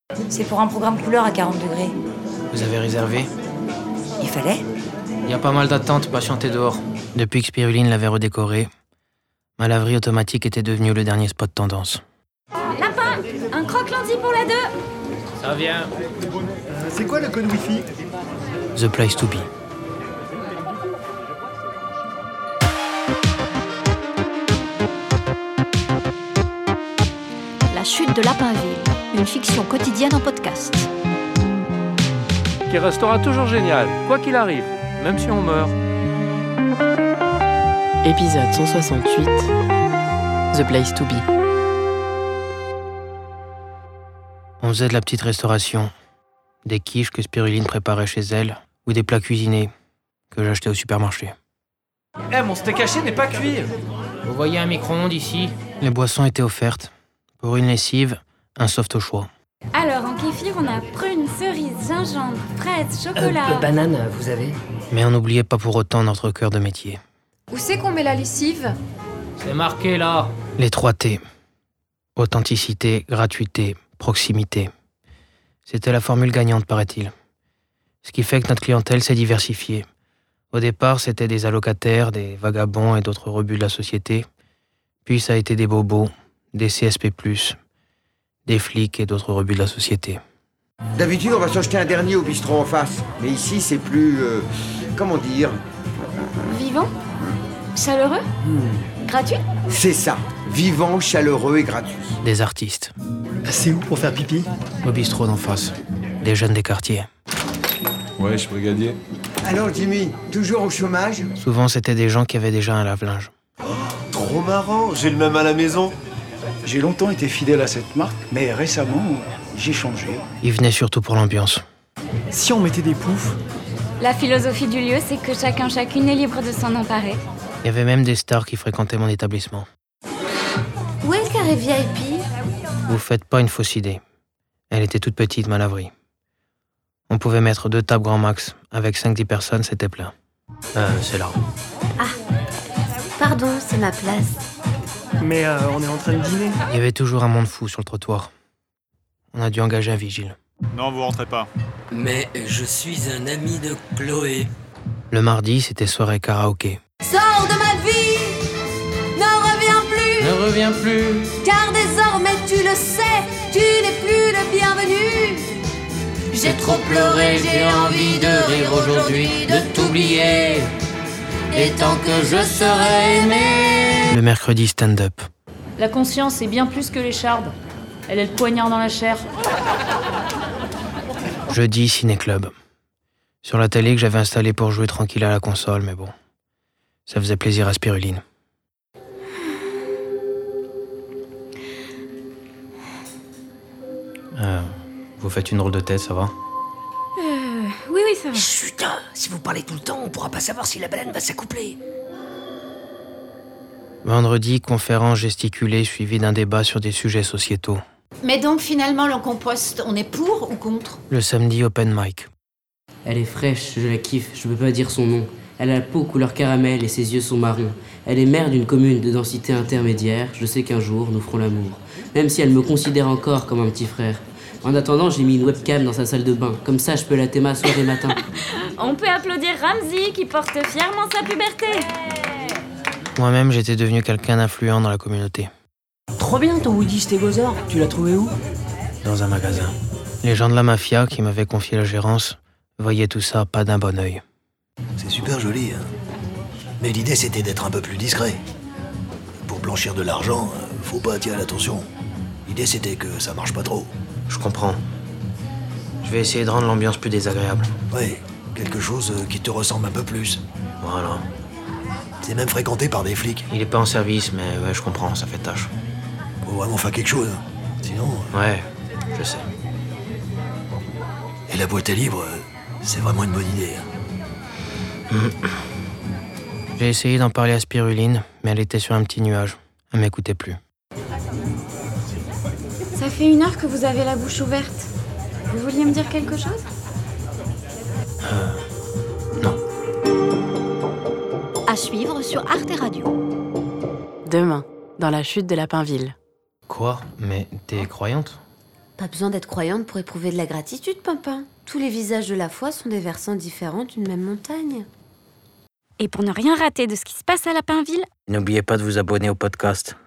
C'est pour un programme couleur à 40 degrés. Vous avez réservé? Il fallait? Il y a pas mal d'attentes, patientez dehors. Depuis que Spiruline l'avait redécoré, ma laverie automatique était devenue le dernier spot tendance. Lapin, un croque-lentille pour la 2. Ça vient. C'est quoi le code Wi-Fi? The place to be. La chute de Lapinville, une fiction quotidienne en podcast. Qui restera toujours génial, quoi qu'il arrive, même si on meurt. Épisode 168, The Place to Be. On faisait de la petite restauration, des quiches que Spiruline préparait chez elle, ou des plats cuisinés que j'achetais au supermarché. Mon steak haché n'est pas cuit. Vous voyez un micro-ondes ici? Les boissons étaient offertes. Pour une lessive, un soft au choix. Alors, en kéfir, on a prunes, cerises, gingembre, fraises, chocolat. Banane, vous avez? Mais on n'oubliait pas pour autant notre cœur de métier. Où c'est qu'on met la lessive? C'est marqué là. Les 3 T. Authenticité, gratuité, proximité. C'était la formule gagnante, paraît-il. Ce qui fait que notre clientèle s'est diversifiée. Au départ, c'était des allocataires, des vagabonds et d'autres rebuts de la société. Puis ça a été des bobos, des CSP+, des flics et d'autres rebuts de la société. D'habitude, on va s'acheter un dernier au bistrot en face. Mais ici, c'est plus... comment dire? Vivant? Chaleureux? Gratuit? C'est ça. Vivant, chaleureux et gratuit. Des artistes. C'est où pour faire pipi? Au bistrot d'en face. Des jeunes des quartiers. Ouais, je suis brigadier. Alors, Jimmy, toujours au chômage? Souvent, c'était des gens qui avaient déjà un lave-linge. Trop marrant, j'ai le même à la maison. J'ai longtemps été fidèle à cette marque, mais récemment, j'ai changé. Ils venaient surtout pour l'ambiance. Si on mettait des poufs? La philosophie du lieu, c'est que chacune est libre de s'en emparer. Il y avait même des stars qui fréquentaient mon établissement. Où est le carré VIP? Vous faites pas une fausse idée. Elle était toute petite, ma laverie. On pouvait mettre 2 tables grand max. Avec 5-10 personnes, c'était plein. C'est là. Pardon, c'est ma place. Mais on est en train de dîner. Il y avait toujours un monde fou sur le trottoir. On a dû engager un vigile. Non, vous rentrez pas. Mais je suis un ami de Chloé. Le mardi, c'était soirée karaoké. Sors de ma vie! Ne reviens plus! Ne reviens plus! Car désormais tu le sais, tu n'es plus le bienvenu. J'ai trop pleuré, j'ai envie de rire aujourd'hui, de t'oublier. Et tant que je serai aimé. Le mercredi, stand-up. La conscience est bien plus que l'écharde. Elle est le poignard dans la chair. Jeudi, ciné-club. Sur la télé que j'avais installée pour jouer tranquille à la console, mais bon. Ça faisait plaisir à Spiruline. Vous faites une drôle de tête, ça va? Oui, ça va. Chut, si vous parlez tout le temps, on pourra pas savoir si la baleine va s'accoupler. Vendredi, conférence gesticulée suivie d'un débat sur des sujets sociétaux. Mais donc finalement, le compost, on est pour ou contre? Le samedi, open mic. Elle est fraîche, je la kiffe, je peux pas dire son nom. Elle a la peau couleur caramel et ses yeux sont marrons. Elle est mère d'une commune de densité intermédiaire. Je sais qu'un jour, nous ferons l'amour. Même si elle me considère encore comme un petit frère. En attendant, j'ai mis une webcam dans sa salle de bain. Comme ça, je peux la théma soir et matin. On peut applaudir Ramzi qui porte fièrement sa puberté. Moi-même, j'étais devenu quelqu'un d'influent dans la communauté. Trop bien ton Woody Stégosaure. Tu l'as trouvé où? Dans un magasin. Les gens de la mafia qui m'avaient confié la gérance voyaient tout ça pas d'un bon œil. C'est super joli, hein. Mais l'idée, c'était d'être un peu plus discret. Pour blanchir de l'argent, faut pas attirer l'attention. L'idée, c'était que ça marche pas trop. Je comprends. Je vais essayer de rendre l'ambiance plus désagréable. Ouais, quelque chose qui te ressemble un peu plus. Voilà. C'est même fréquenté par des flics. Il est pas en service, mais ouais, je comprends, ça fait tâche. Faut vraiment faire quelque chose, hein. Sinon... Ouais, je sais. Et la boîte à livres, c'est vraiment une bonne idée, hein. J'ai essayé d'en parler à Spiruline, mais elle était sur un petit nuage. Elle m'écoutait plus. Ça fait 1 heure que vous avez la bouche ouverte. Vous vouliez me dire quelque chose? Non. À suivre sur Arte Radio. Demain, dans la chute de Lapinville. Quoi? Mais t'es croyante? Pas besoin d'être croyante pour éprouver de la gratitude, Pimpin. Tous les visages de la foi sont des versants différents d'une même montagne. Et pour ne rien rater de ce qui se passe à Lapinville, N'oubliez pas de vous abonner au podcast.